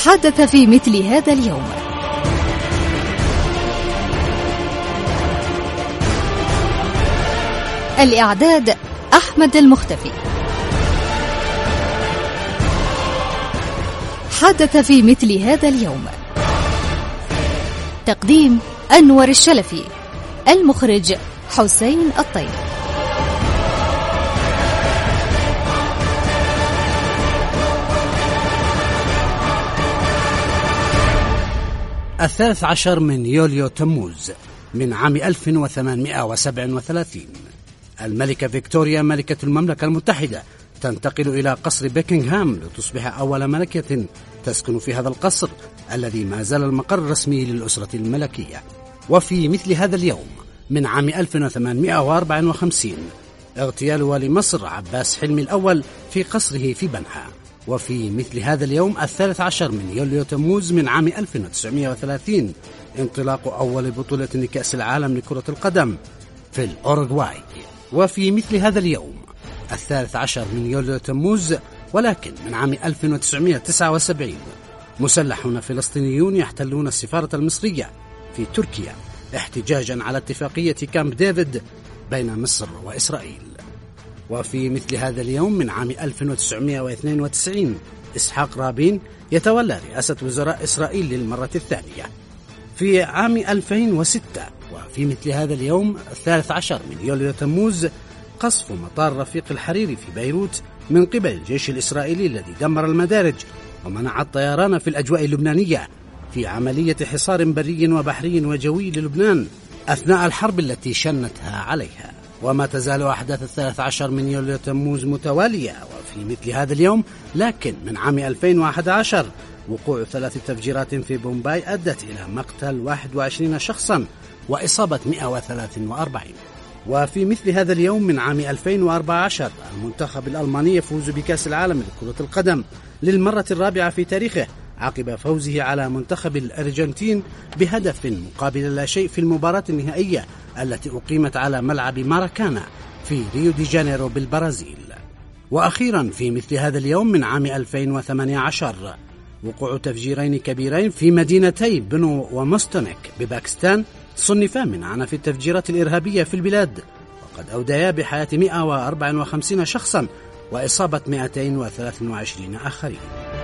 حدث في مثل هذا اليوم. الإعداد أحمد المختفي. حدث في مثل هذا اليوم. تقديم أنور الشلفي. المخرج حسين الطيب. الثالث عشر من يوليو تموز من عام 1837، الملكة فيكتوريا ملكة المملكة المتحدة تنتقل إلى قصر بيكنغهام لتصبح أول ملكة تسكن في هذا القصر الذي ما زال المقر الرسمي للأسرة الملكية. وفي مثل هذا اليوم من عام 1854 اغتيال والي مصر عباس حلمي الأول في قصره في بنها. وفي مثل هذا اليوم الثالث عشر من يوليو تموز من عام 1930 انطلاق أول بطولة لكأس العالم لكرة القدم في الأوروغواي. وفي مثل هذا اليوم الثالث عشر من يوليو تموز ولكن من عام 1979 مسلحون فلسطينيون يحتلون السفارة المصرية في تركيا احتجاجا على اتفاقية كامب ديفيد بين مصر وإسرائيل. وفي مثل هذا اليوم من عام 1992 إسحاق رابين يتولى رئاسة وزراء إسرائيل للمرة الثانية. في عام 2006 وفي مثل هذا اليوم الثالث عشر من يوليو تموز قصف مطار رفيق الحريري في بيروت من قبل الجيش الإسرائيلي الذي دمر المدارج ومنع الطيران في الأجواء اللبنانية في عملية حصار بري وبحري وجوي للبنان أثناء الحرب التي شنتها عليها. وما تزال أحداث الثالث عشر من يوليو تموز متوالية. وفي مثل هذا اليوم لكن من عام 2011 وقوع 3 تفجيرات في بومباي أدت إلى مقتل 21 شخصا وإصابة 143. وفي مثل هذا اليوم من عام 2014 المنتخب الألماني يفوز بكأس العالم لكرة القدم للمرة الرابعة في تاريخه عقب فوزه على منتخب الأرجنتين بهدف مقابل لا شيء في المباراة النهائية التي أقيمت على ملعب ماراكانا في ريو دي جانيرو بالبرازيل. وأخيرا في مثل هذا اليوم من عام 2018 وقوع تفجيرين كبيرين في مدينتي بنو ومستونيك بباكستان صنفا من عنف التفجيرات الإرهابية في البلاد، وقد أوديا بحياة 154 شخصا وإصابة 223 آخرين.